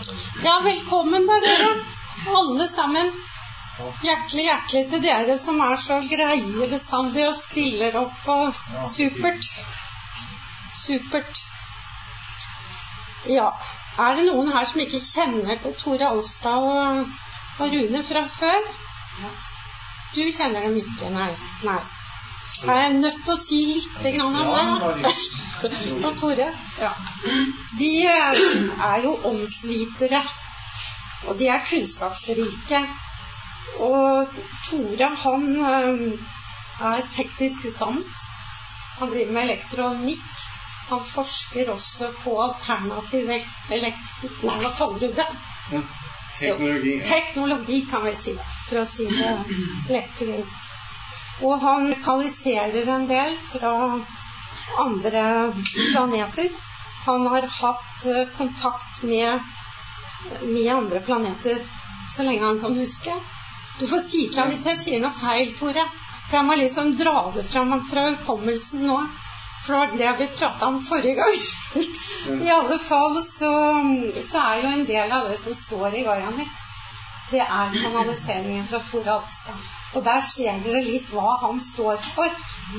Ja, velkommen da dere, alle sammen. Hjertelig til dere som så greie bestandig og stiller opp og supert. Supert. Ja, det noen her som ikke kjenner til Tore Alstad og Rune fra før? Du kjenner dem ikke, nei. Jeg nødt til å si litt grann om det da. Og Tore, de jo åndsvitere, og de kunnskapsrike. Og Tore, han teknisk utdannet. Han driver med elektronikk. Han forsker også på alternativ elektronikk. Hva kaller du det? Teknologi. Teknologi kan vi si, for å si det lett rundt. Og han lokaliserer en del fra andre planeter. Han har hatt kontakt med andre planeter så lenge han kan huske. Du får si fra hvis jeg sier noe feil, Tore. For jeg må liksom dra det fra hukommelsen nå. For det vi pratet om forrige gang. I alle fall så jo en del av det som står i Gaia-nett. Det kanaliseringen fra Tore Alstad. Og der ser dere litt hva han står for.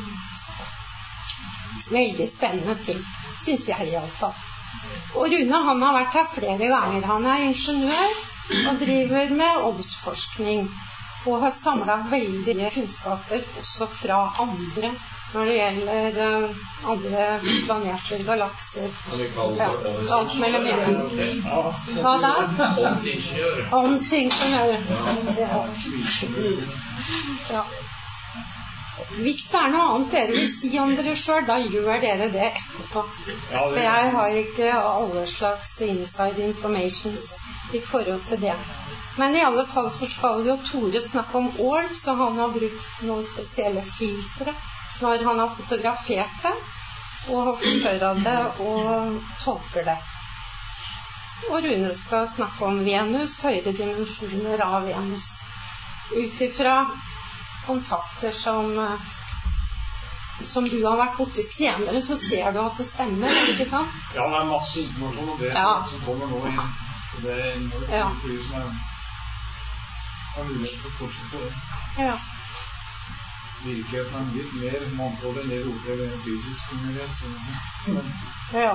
Veldig spennende ting, synes jeg I alle fall. Og Rune, han har vært her flere ganger. Han ingeniør og driver med åndsforskning. Og har samlet veldig mye kunnskaper også fra andre når det gjelder andre planeter, galakser. Alt mellom himmelen. Hva da? Åndsingeniør. Åndsingeniør. Ja. Hvis det noe annet dere vil si om dere selv, da gjør dere det etterpå. For jeg har ikke alle slags inside informations I forhold til det. Men I alle fall så skal jo Tore snakke om ål, så han har brukt noen spesielle filtre når han har fotografert det, og har forstørret det og tolker det. Og Rune skal snakke om Venus, høyere dimensjoner av Venus. Utifra kontakter som du har vært borte senere, så ser du at det stemmer, ikke sant? Ja, det masse informasjon om det som kommer nå inn. Så det noe som har mulighet til å fortsette på det. Ja. Virkeligheten litt mer mangfold enn det vi opplever fysisk mulighet. Ja.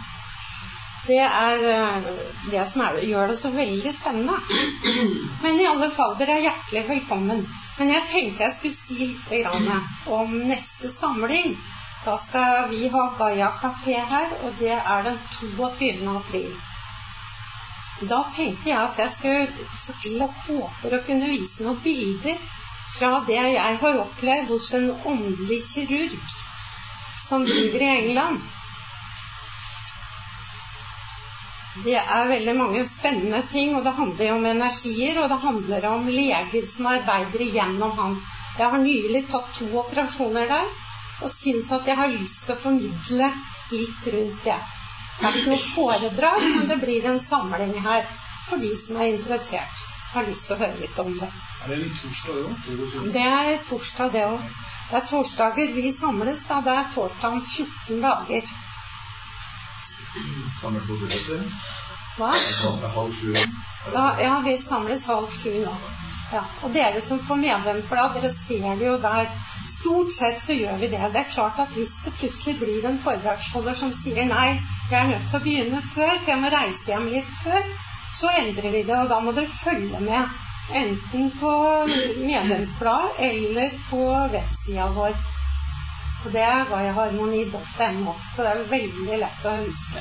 Det det som gjør det så veldig spennende. Men I alle fall, dere hjertelig velkommen. Men jeg tenkte jeg skulle si litt grann om neste samling. Da skal vi ha Gaia Café her, og det den 22. april. Da tenkte jeg at jeg skulle fortelle håper å kunne vise noen bilder fra det jeg har opplevd hos en åndelig kirurg som driver I England. Det veldig mange spennende ting, og det handler om energier, og det handler om leger som arbeider igjennom han. Jeg har nylig tatt 2 operasjoner der, og synes at jeg har lyst til å formidle litt rundt det. Det ikke noe foredrag, men det blir en samling her for de som interessert. Har lyst til å høre litt om det. Det litt torsdag også? Det torsdag det også. Det torsdager vi samles da, det torsdag om 14 dager. Samler på billetter? Hva? Halv 7. Ja, vi samles halv 7 nå. Ja, og dere som får medlemsblad, dere ser det jo der. Stort sett så gjør vi det. Det klart at hvis det plutselig blir en foredragsholder som sier nei, jeg nødt til å begynne før, for jeg må reise hjem litt før, så endrer vi det, og da må dere følge med enten på medlemsblad eller på websiden vår. Og det gaiaharmoni.no, så det veldig lett å huske.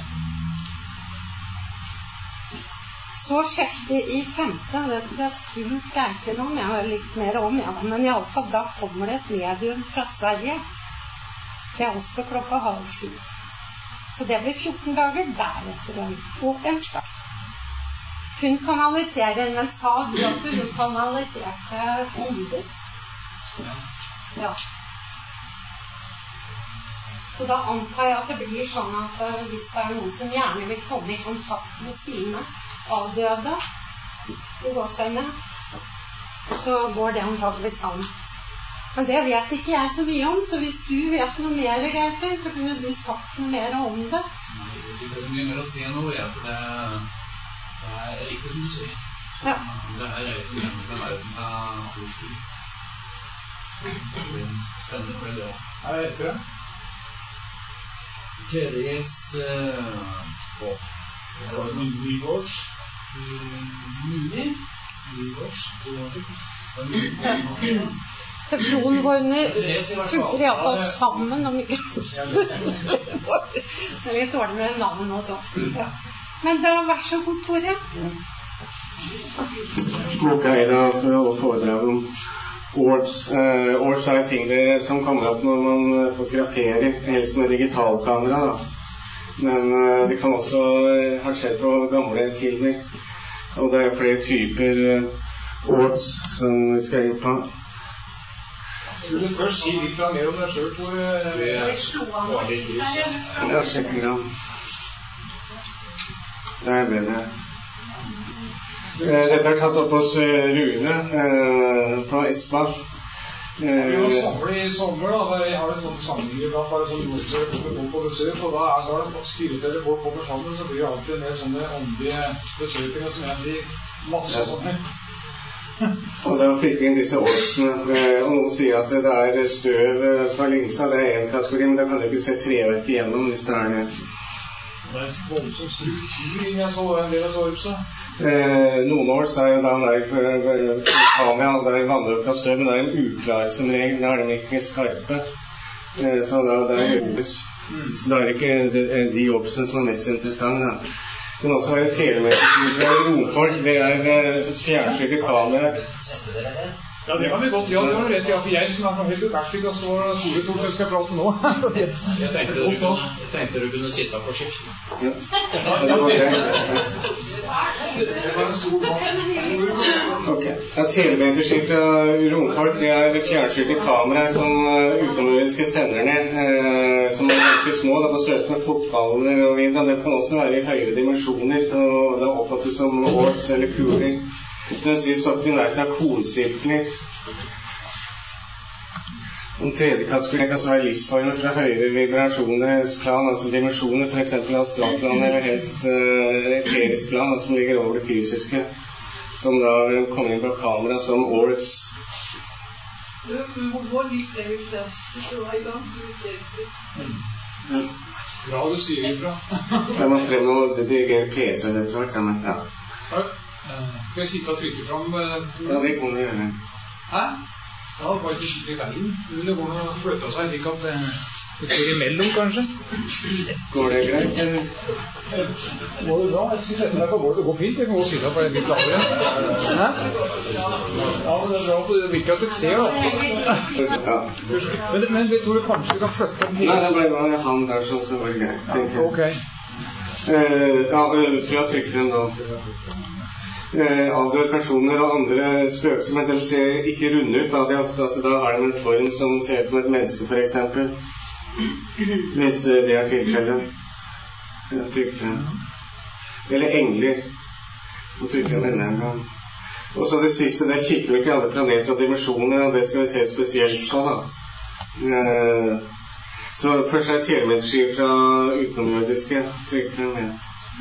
Så 6.5., det skulle jeg spurt egentlig om, jeg har litt mer om, men I alle fall da kommer det et medium fra Sverige. Det også 6:30. Så det blir 14 dager deretter og en start. Hun kanaliserer, men sa du at hun kanaliserte ånder? Ja. Så da antar jeg at det blir sånn at hvis det noen som gjerne vil komme I kontakt med sine avdøde I gåsøyne, så går det antageligvis an. Men det vet ikke jeg så mye om, så hvis du vet noe mer, Geir, så kunne du sagt noe mer om det. Jeg begynner å se noe, for det Ja. Det her jo ikke denne verden av Oslo. Spennende for det. Her etter det. Tredjes på Nygårds. Teflonen våre funker I alle fall sammen om ikke det litt dårlig med navnet nå så. Ja. Men da, vær så god, Tore. Ok, da skal vi holde foredrag om Orbs. Orbs ting som kommer opp når man fotograferer, helst med digitalkamera da. Men det kan også ha skjedd på gamle filmer. Og det flere typer Orbs som vi skal inn på. Skulle du først si litt mer om deg selv, Tore? Ja, sjekk grann. Det bedre. Dette tatt opp hos Rune fra Espa. Vi må samle I sommer da, jeg har en sånn samling iblant, bare sånn jordser folk på besøk, og da det styret eller folk kommer sammen, så blir det alltid en del sånne åndelige besøkninger som jeg sier masse sånne. Og da fikk vi inn disse årsene, og noen sier at det støv fra linsa, det en kategori, men da kan du ikke se treverk igjennom hvis det det. Det en voldsom struktur jeg så en del av sorpsa. Noen år så jo da kamera, der vannet fra støv, men det en uklar som regel, da de ikke skarpe, så da det jobbes. Så da ikke de jobbsene som mest interessante da. Men også har telemeter romfolk, det fjernstyrte kamera. Ja, det kan vi godt gjøre, det var rett, ja, for jeg som helt uverkstig og så Tore Tord jeg skal prate nå. Jeg tenkte du kunne sitte på skift. Ja, det var det. Det var en stor mann. Ok, ja, telemeterskifte romfolk, det fjernstyrte kamera som utenomjordiske sender ned, som ganske små, det var størrelse med fotballer og videre, det kan også være I høyere dimensjoner, og det oppfattes som orbs eller kuler. Det sies ofte I nærheten av kolsirkler. Den tredje kategorien kan så være livsformer fra høyere vibrasjonsplan, altså dimensjoner, for eksempel astralplan eller helst eterisk plan, som ligger over det fysiske, som da kommer inn på kamera som orbs. Hvor litt det vil det? Det var I gang. Bra du styrer ifra. Jeg må frem og dirigere PC eller så hvert, men ja. Skal jeg sitte og trykke frem? Ja, det kan vi gjøre. Hæ? Ja, bare ikke sitte I veien. Det går noe å flytte seg, slik at det står imellom, kanskje. Går det greit, eller? Går det bra? Jeg skal sette meg på bordet. Det går fint. Jeg kan gå sitte på en litt lavere. Hæ? Ja, men det bra at du virker at du ser, da. Ja. Men vet du kanskje du kan flytte frem hele? Nei, det bare han der sånn, så var det greit, tenker jeg. Ok. Ja, prøv å trykke frem da. Avdøde personer og andre spøkelser, men de ser ikke runde ut, da. Det ofte at da har de en form som ser ut som et menneske, for eksempel. Hvis det tilfellet. Trykk frem. Eller engler. Og trykke frem en gang. Og så det siste, det kikker vi til alle planeter og dimensjoner, og det skal vi se spesielt på, da. Så først telemeterskiver fra utenomjordiske. Trykk frem igjen.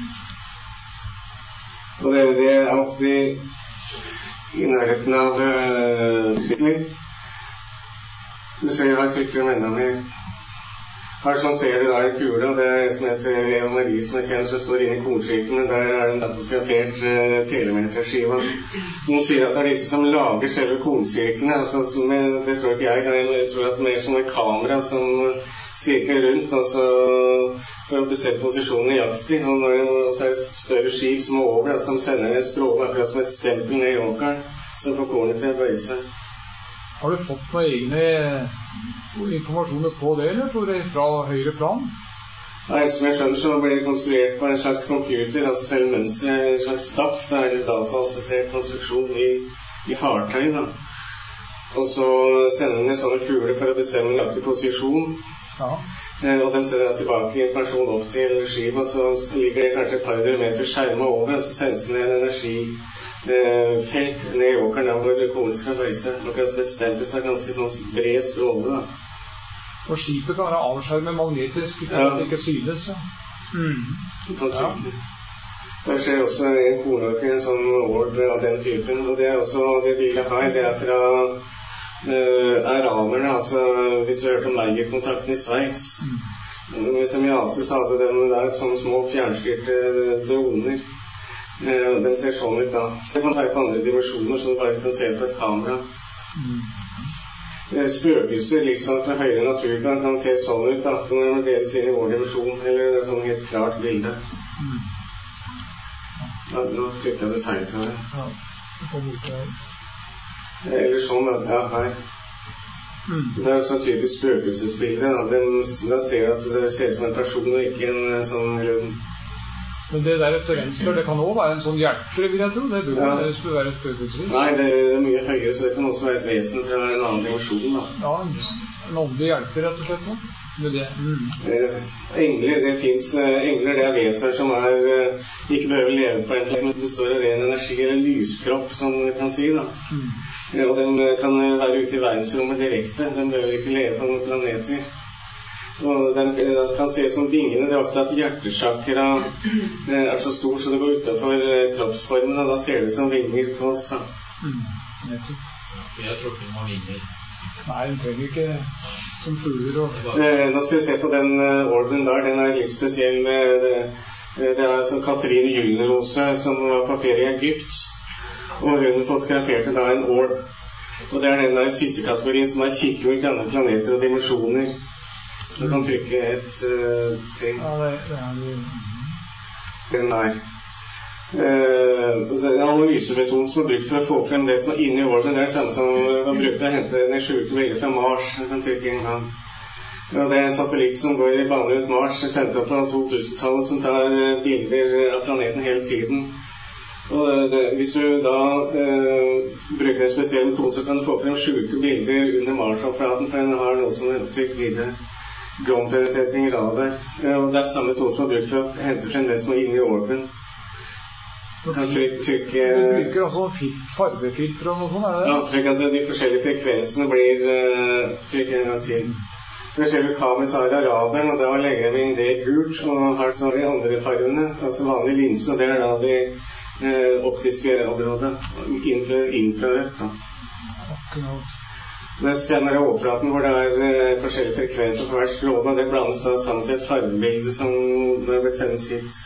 Og det ofte I nærheten av sykler. Du ser jeg har trykket frem enda mer. Her sånn ser du da en kule, og det som heter Leonari som jeg kjenner, som står inne I kornsirkelen. Der den datoskrafert telemeterskiva. Noen sier at det disse som lager selve kornsirklene, altså, det tror ikke jeg tror at det mer som en kamera som sirkler rundt, altså for å bestemme posisjonen nøyaktig, og når det også et større skip som over, da, som sender en stråle, akkurat som et stempel ned I åkeren, som får kornet til å bøye seg. Har du fått noen egne informasjoner på det, eller tror du fra høyre plan? Nei, som jeg skjønner, så blir det konstruert på en slags computer, altså selv mønster, en slags DAP, da, eller dataassistert konstruksjon I fartøy, da. Og så sender den en sånne kule for å bestemme nøyaktig posisjon. Ja. Og de sender tilbake informasjon opp til skiva, så ligger det kanskje et par meter skjermet over, så sendes det en energifelt ned I åkeren der hvor koden skal bøye seg. Noe som et stempel, så ganske sånn bred stråle, da. Og skipet kan være avskjermet magnetisk, for at det ikke synes, ja. Ja. Der skjer også en kornåker, en sånn ord av den typen, og det også det bildet her, det fra araberne, altså hvis du hørte om Meijer-kontakten i Sveits, med Semiasis hadde de der sånne små fjernstyrte droner, og de ser sånn ut da. Det kan ta på andre dimensjoner, så du bare kan se på et kamera. Spøkelser, liksom fra høyere naturplan, kan se sånn ut da, når de deles inn i vår dimensjon, eller et sånn helt klart bilde. Ja, nå trykker jeg det feil, tror jeg. Ja, det får borte her. Eller sånn, ja, her. Det er jo sånn typisk spøkelsesbilde, da. Da ser du at det ser ut som en person, og ikke en sånn rund. Men det der etter venstre, det kan også være en sånn hjelpere, vil jeg tro. Det burde skulle være et spøkelse. Nei, det er mye høyere, så det kan også være et vesen fra en annen dimensjon, da. Ja, en åndelig hjelper, rett og slett, da. Det. Engler, det finnes engler, det er vesener som ikke behøver leve på en planet, men består av ren energi eller lyskropp, som vi kan si da. Og den kan være ute i verdensrommet direkte, den behøver ikke leve på noen planeter. Og den kan se som vingene, det er ofte at hjertesjakra er så stor så det går utenfor kroppsformen, og da ser det som vinger på oss da. Jeg tror ikke den har vinger. Nei, den trenger ikke som fugler og... Nå skal vi se på den orben der, den er litt spesiell med det er som Katrine Gyllenrose som var på ferie i Egypt, og hun fotograferte da en orb, og det er den der siste kategorien som er kikker ut andre planeter og dimensjoner. Du kan trykke et ting. Ja, det er det. Den der. Analysemetoden som er brukt for å få frem det som er inne i orben, det er det samme som man bruker for å hente den skjulte bilder fra Mars. Jeg kan trykke en gang. Ja, det er en satellitt som går i bane rundt Mars, sendt opp på 2000-tallet, som tar bilder av planeten hele tiden. Og hvis du da bruker en spesiell metode, så kan du få frem skjulte bilder under Mars-overflaten, for den har noe som er opptrykt videre. Grompenetrering radar. Og det er samme metode som er brukt for å hente frem det som er inne i orben. Du bruker også farvefilter og noe sånt, er det? Ja, slik at de forskjellige frekvensene blir trykket en gang til. Forskjellige kamera så har radaren, og da legger vi inn det gult, og her så har de andre farvene, altså vanlige linser, og det er da de optiske området, infrarødt da. Akkurat. Det stemmer overflaten hvor det er forskjellige frekvenser for hver stråle, og det blandes da sammen til et farvebilde som blir sendt hit.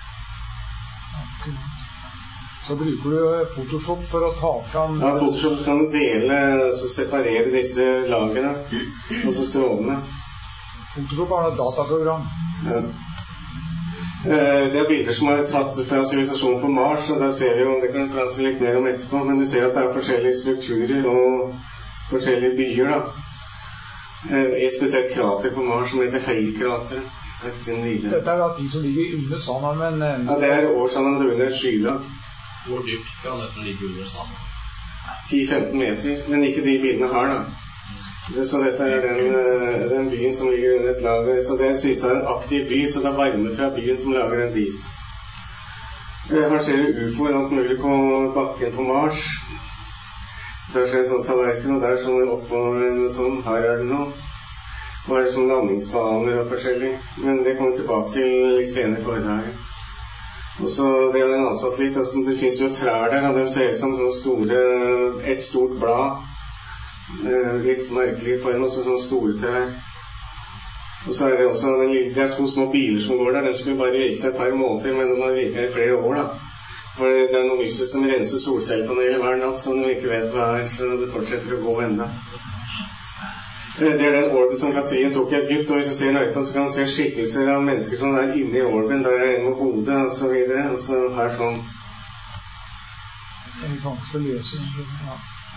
Så bruker du Photoshop for å ta frem... Ja, Photoshop så kan du dele, så separere disse lagene, og så strålene. Photoshop er et dataprogram. Ja. Det er bilder som er tatt fra sivilisasjonen på Mars, og der ser vi jo, det kan vi prate litt mer om etterpå, men du ser at det er forskjellige strukturer og forskjellige byer da. Et spesielt krater på Mars som heter Høykrater. Dette er da ting som ligger under sanden, men... Ja, det er årsanden under et skylag. Hvor dypt kan dette ligge under sanden? 10-15 meter, men ikke de bildene her da. Så dette er den byen som ligger under et lager, så det sies er en aktiv by, så det er varme fra byen som lager en dis. Her ser du UFO og alt mulig på bakken på Mars. Der ser det sånn tallerken, og der sånn oppå sånn, her er det noe. Og her er det sånn landingsbaner og forskjellig, men det kommer tilbake til litt senere på dette her. Og så det er en annen satellitt, altså, det finnes jo trær der, og de ser ut som et stort blad, litt merkelig form, og sånne store trær. Og så er det også, det er 2 små biler som går der, de skulle bare virke et par måneder, men de har virket i flere år da. For det er noen lyser som renser solcellepaneler hver natt, som de ikke vet hva er, så det fortsetter å gå enda. Det er den orben som Katrine tok i Egypt, og hvis du ser nøye på, så kan du se skikkelser av mennesker som er inne i orben, der er en med hodet, og så videre, og så her sånn. Det er vanskelig å løse. Ja.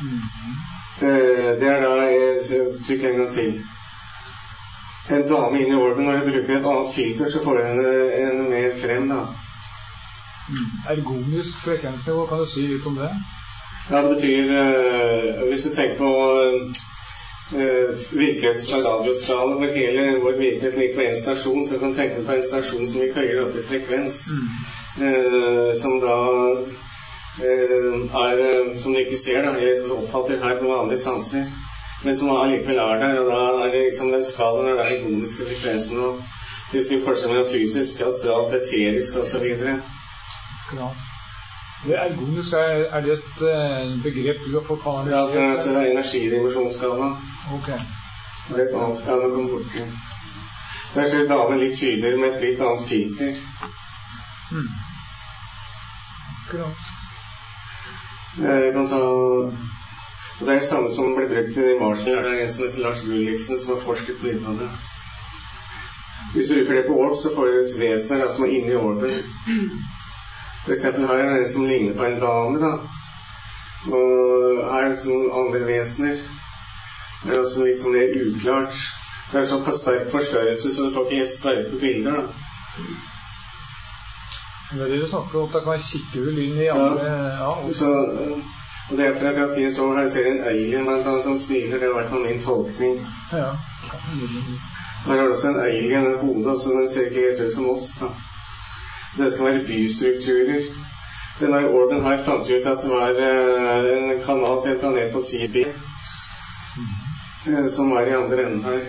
Det er da, jeg trykker en gang til. En dame inne i orben, når du bruker et annet filter, så får du henne mer frem da. Ergonisk frekvensnivå, kan du si litt om det? Ja, det betyr, hvis du tenker på virkelighets- og radioskala, hvor hele vår virkelighet ligger på en stasjon, så kan du tenke på en stasjon som gikk høyere opp i frekvens, som da som du ikke ser da, eller oppfatter her på vanlige sanser, men som allikevel er der, og da er det liksom den skalaen der ikoniske frekvensen, og det vil si forskjell mellom fysisk, astralt, eterisk og så videre. Det ergonisk, er det et begrep du har fått kanalisert? Ja, det er energidimensjonsskala. Ok. Det er et annet skala å komme bort til. Der ser damen litt tydeligere med et litt annet filter. Akkurat. Jeg kan ta... Og det er det samme som ble brukt i Marshall. Det er en som heter Lars Gulliksen som har forsket mye på det. Hvis du bruker det på orb, så får du et vesen som er inne i orben. For eksempel har jeg en som ligner på en dame, da. Og her er sånne andre vesener. Det er også litt sånn mer uklart. Det er sånn sterk forstørrelse, så du får ikke helt skarpe bilder, da. Det er det du snakker om, at det kan være sikkerhull inn i andre... Og det er fra karakteren så her ser jeg en alien blant annet som smiler, det har vært med min tolkning. Ja. Her har du også en alien i hodet, så den ser ikke helt ut som oss, da. Dette kan være bystrukturer. Denne orben her fant ut at det var en kanal til en planet på Sibir, som var i andre enden her.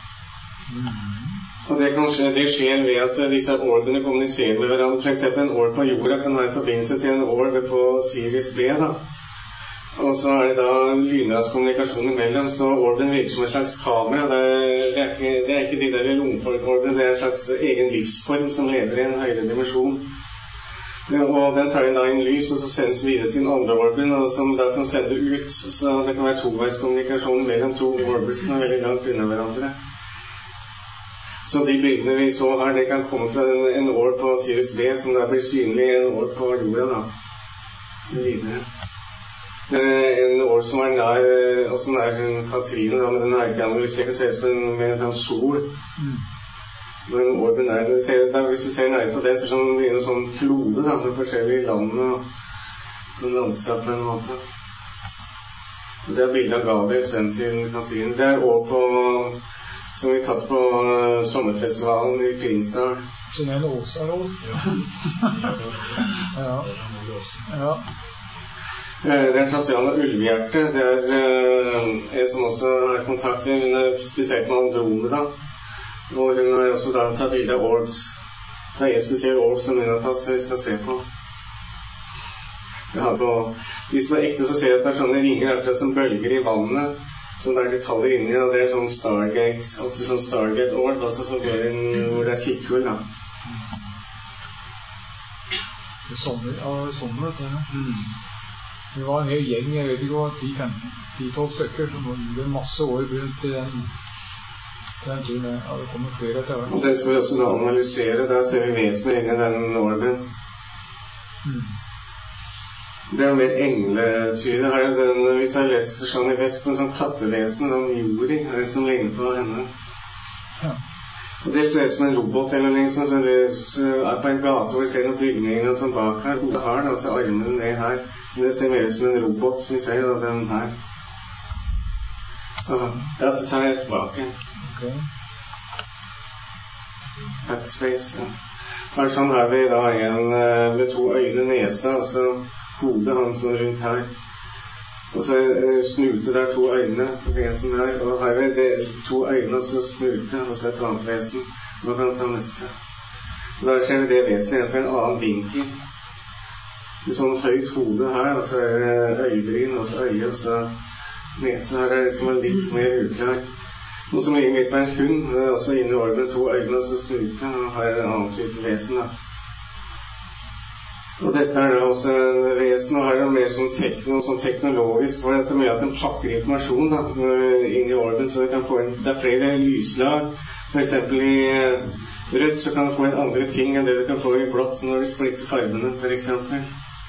Og det skjer ved at disse orbene kommuniserer med hverandre. For eksempel en orb på jorda kan være en forbindelse til en orb på Sirius B, da. Og så er det da lynrask kommunikasjon imellom, så orben virker som et slags kamera. Det er ikke de der romfolk-orbene, det er en slags egen livsform som lever i en høyere dimensjon. Og den tar inn da inn lys, og så sendes videre til den andre orben, og som da kan sende ut. Så det kan være toveiskommunikasjon mellom to orber som er veldig langt unna hverandre. Så de bildene vi så her, det kan komme fra en orb på Sirius B, som da blir synlig i en orb på jorda, da. Videre. En orb som er nær, også nær Katrine, da, men den er ikke analysert, det ser ut som med en sånn sol. Men orben er, hvis du ser nær på det, så blir det en sånn klode, da, med forskjellige land og sånn landskap på en måte. Det er bildet av Gabriel, sønnen til Katrine. Det er orb på... som vi tatt på sommerfestivalen i Prinsdal. Så det er en åsarolf? Ja. Ja. Det er Tatjana Ulvehjerte. Det er en som også har kontakt med, hun er spesielt med Andromeda. Og hun har også da tatt bilde av orbs. Det er en spesiell orb som hun har tatt, som vi skal se på. De som er ekte, så ser jeg at det er sånne ringer akkurat som bølger i vannet. Som det er detaljer inni, og det er sånn Stargate, alltid sånn Stargate-orb, altså som går inn hvor det er kikkhull, da. Det er sommer, vet du. Det var en hel gjeng, jeg vet ikke hva, 10-12 stykker, som gjorde masse år rundt den turen. Ja, det kommer flere etter hvert. Og det skal vi også da analysere, der ser vi vesener inni den orben. Det er mer engletyder her. Hvis jeg har lest det sånn i vest, en sånn kattevesen, en Juri, er det som ligner på henne. Ja. Og det ser ut som en robot eller noe sånt, så det er på en gate hvor vi ser noen bygninger og sånn bak her. Hodet har det, og så armene ned her. Men det ser mer ut som en robot, synes jeg, og den her. Så, ja, det tar jeg tilbake. Ok. Backspace, ja. Her sånn har vi da en med to øyne nese, og så hodet hans rundt her. Og så snute der, to øyne på vesen der. Og her er det to øyne og så snute, og så et annet vesen. Nå kan jeg ta neste. Og der ser vi det vesenet igjen på en annen vinkel. Et sånn høyt hode her, og så er det øyebryn, og så øye, og så nese. Her er det som er litt mer uklar. Noe som ligger midt på en hund, også inne i orben, to øyne og så snute. Og her er det en annen type vesen da. Og dette er da også en vesen, og her er det mer sånn teknologisk, for dette med at den pakker informasjon da, inn i orben, så vi kan få inn, det er flere lyslag. For eksempel i rødt så kan du få inn andre ting enn det du kan få i blått når vi splitter fargene, for eksempel.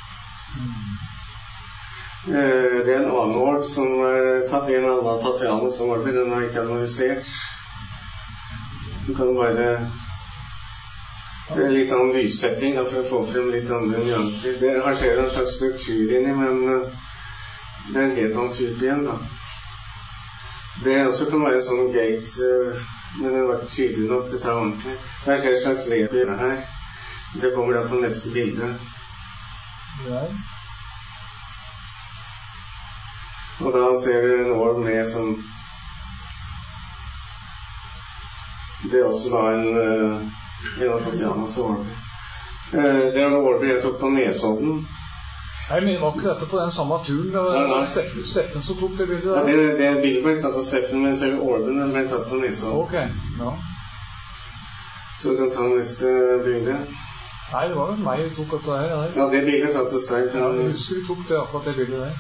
Det er en annen orb som er tatt i en annen Tatjana som orben, den har ikke analysert. Du kan bare... Det er litt annen lyssetting da, for å få frem litt andre nyanser. Her ser det en slags struktur inni, men det er en helt annen type igjen da. Det også kan være en sånn gate, men det var ikke tydelig nok til å ta ordentlig. Her ser det en slags lepil her. Det kommer da på neste bilde. Ja. Og da ser du en orb med som... Det er også da en av Tatjanas orber. Det var ordet jeg tok på Nesodden. Nei, men var ikke dette på den samme turen? Det var Steffen som tok det bildet der? Ja, det bildet ble tatt av Steffen, men selv Orben ble tatt på Nesodden. Ok, ja. Så du kan ta neste bilde. Nei, det var jo meg som tok dette her. Ja, det bildet tatt til Stein. Ja, jeg husker vi tok det, akkurat det bildet der.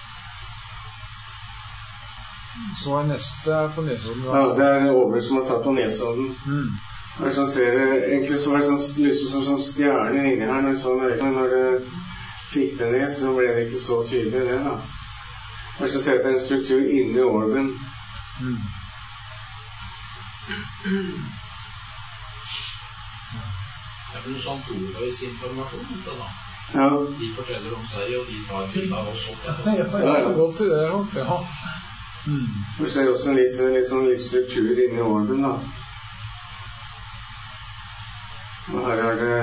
Så er neste på Nesodden. Ja, det er Orben som har tatt på Nesodden. Så ser det, egentlig så var det sånn, lyset som sånn stjerner inni her når det så mørkt, men når det fikk det ned, så ble det ikke så tydelig det da. Og så ser det en struktur inni Orben. Det er noe sånn ordløs-informasjon ute da. Ja. De forteller om seg, og de tar bilder av oss opp. Ja, godt til det, ja. Vi ser også litt struktur inni Orben da. Og her er det...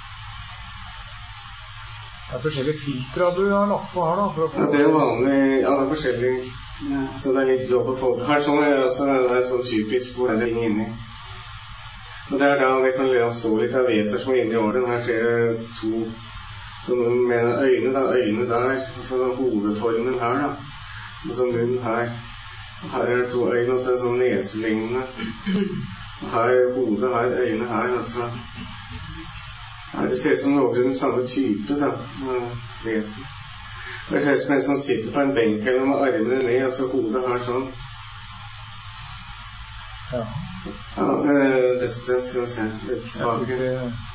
Det er forskjellige filtre du har lagt på her da. Ja, det er vanlig, ja det er forskjellig. Ja. Så det er litt jobb å få. Her sånn er det også, det er sånn typisk hvor det er ting inni. Og det er da, det kan stå litt av veser som er inni Orben. Her ser det to, som med øyne der, og så hodeformen her da. Og så munn her. Og her er det to øyne, og så er det sånn neselignende. Og her hodet her, øyne her, og så... Ja, det ser ut som noen samme type da, vesen. Det ser ut som en som sitter på en benk eller med armene ned, og så hodet her sånn. Ja. Ja, det skal vi se litt tilbake.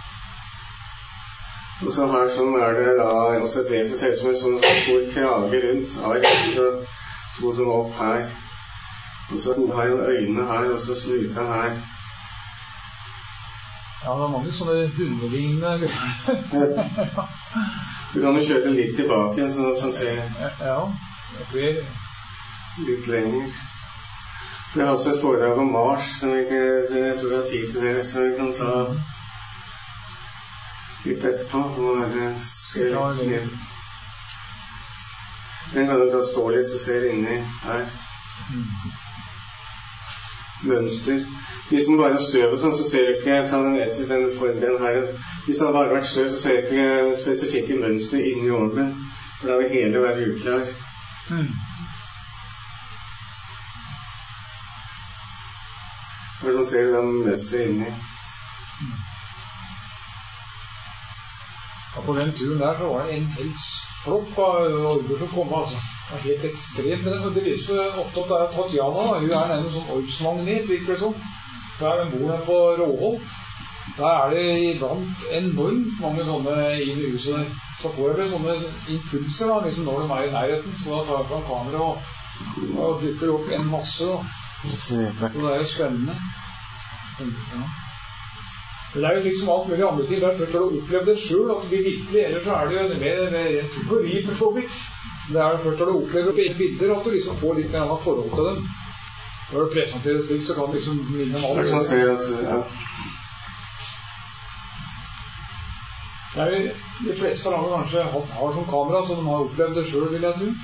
Og så her sånn er det da også et vesen, ser ut som en sånn stor krage rundt, og to som opp her. Og så har jo øynene her, og så sluta her. Ja, det er mange sånne hundelignende. Du kan jo kjøre litt tilbake, så du får se ja, litt lenger. Vi har også et foredrag om Mars, som jeg tror vi har tid til det, så vi kan ta litt etterpå. Og se litt ned. Den kan du da stå litt, så ser inni her. Mønster. De som bare har støv og sånn, så ser du ikke, ta den etter den her. Hvis det hadde bare vært støv, så ser du ikke spesifikke mønster inni Orben, for da vil hele være uklar. Og så ser du den mønster inni. Ja, på den turen der så var det en helt flokk av orber som kom, altså. Det var helt ekstremt, men det viser ofte at det er Tatjana, hun er en sånn orbsmagnet, virker det sånn. Der den bor her på Råholt. Der er det iblant enormt mange sånne inn i huset der. Så får jeg vel sånne impulser da, liksom når de er i nærheten, så da tar jeg fra kamera og dukker opp en masse da. Så det er jo spennende. Ja. Det er jo liksom alt mulig andre ting. Først har du opplevd det selv, at det blir virkelig, ellers så er det jo mer en teori for så vidt. Det er først har du opplevd bilder, at du liksom får litt mer annet forhold til dem. Når du presenterer slik, så kan du liksom minne om alt. Det er sånn ser at, ja. Det er jo, de fleste har kanskje har som kamera, så de har opplevd det selv, vil jeg tro.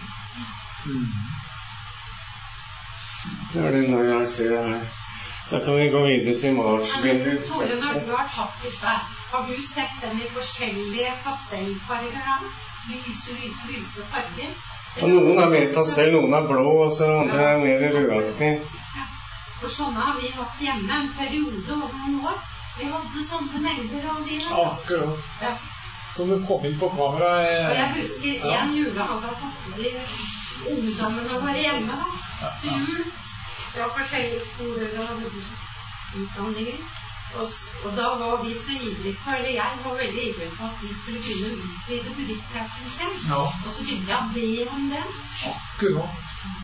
Det er det når jeg ser det her. Da kan vi gå videre til Mars-bilder. Tore, når du har tatt disse, har du sett dem i forskjellige pastellfarger her? Lyse farger? Og noen er mer pastell, noen er blå, og så andre er mer rødaktig. For sånne har vi hatt hjemme en periode over noen år. Vi hadde sånne mengder av de her. Akkurat. Ja. Som du kom inn på kamera. Og jeg husker en julehans har fått de ungdommene våre hjemme da. Til jul. Fra forskjellige skoler og utdanninger. Og da var vi så ivrige på, eller jeg var veldig ivrig på at de skulle begynne å utvide bevisstheten sin. Ja. Og så begynte jeg å be om det. Akkurat.